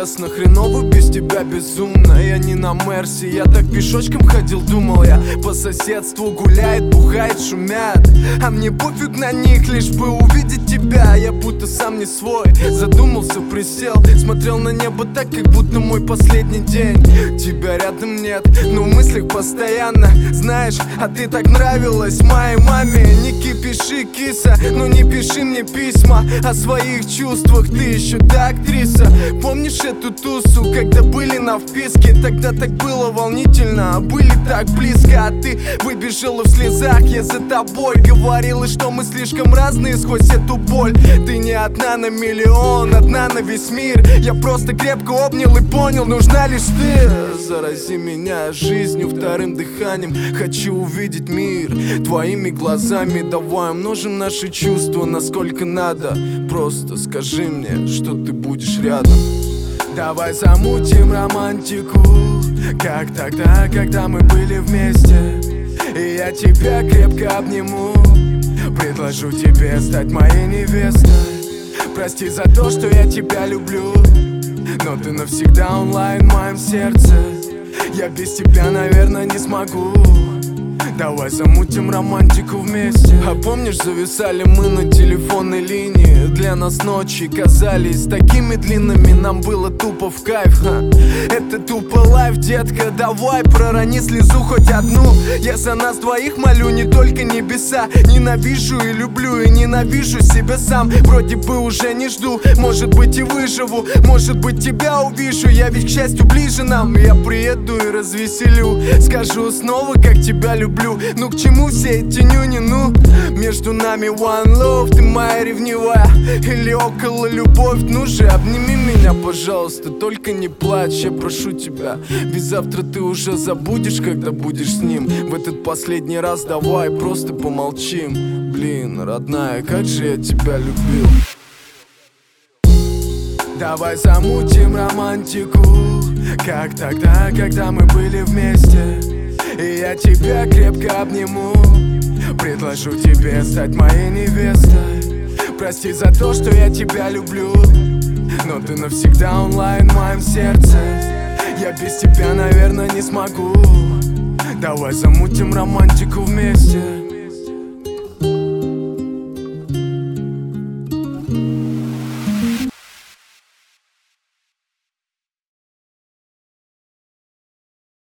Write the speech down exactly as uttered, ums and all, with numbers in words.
честно, хреново без тебя безумно. Я не на Мерсе, я так пешочком ходил, думал я. По соседству гуляет, бухает, шумят, а мне пофиг на них, лишь бы увидеть тебя. Я будто сам не свой, задумался, присел, смотрел на небо так, как будто мой последний день. Тебя рядом нет, но в мыслях постоянно. Знаешь, а ты так нравилась моей маме. Не кипиши, киса, но не пиши мне письма о своих чувствах, ты еще та актриса. Помнишь эту тусу, когда были на вписке? Тогда так было волнительно, были так близко, а ты выбежала в слезах. Я за тобой говорила, что мы слишком разные сквозь эту боль. Ты не одна на миллион, одна на весь мир. Я просто крепко обнял и понял, нужна лишь ты. Зарази меня жизнью, вторым дыханием. Хочу увидеть мир твоими глазами. Давай умножим наши чувства насколько надо. Просто скажи мне, что ты будешь рядом. Давай замутим романтику, как тогда, когда мы были вместе. И я тебя крепко обниму, предложу тебе стать моей невестой. Прости за то, что я тебя люблю, но ты навсегда онлайн в моем сердце. Я без тебя, наверное, не смогу. Давай замутим романтику вместе. А помнишь, зависали мы на телефонной линии? Для нас ночи казались такими длинными, нам было тупо в кайф, ха. Это тупо лайф, детка, давай пророни слезу хоть одну. Я за нас двоих молю, не только небеса. Ненавижу и люблю, и ненавижу себя сам. Вроде бы уже не жду, может быть и выживу, может быть тебя увижу. Я ведь к счастью ближе нам. Я приеду и развеселю, скажу снова, как тебя люблю. Ну к чему все эти нюни, ну? Между нами one love, ты моя ревнивая или около любовь? Ну же, обними меня, пожалуйста, только не плачь, я прошу тебя. Ведь завтра ты уже забудешь, когда будешь с ним. В этот последний раз давай просто помолчим. Блин, родная, как же я тебя любил. Давай замутим романтику, как тогда, когда мы были вместе. И я тебя крепко обниму, предложу тебе стать моей невестой. Прости за то, что я тебя люблю, но ты навсегда онлайн в моем сердце. Я без тебя, наверное, не смогу. Давай замутим романтику вместе.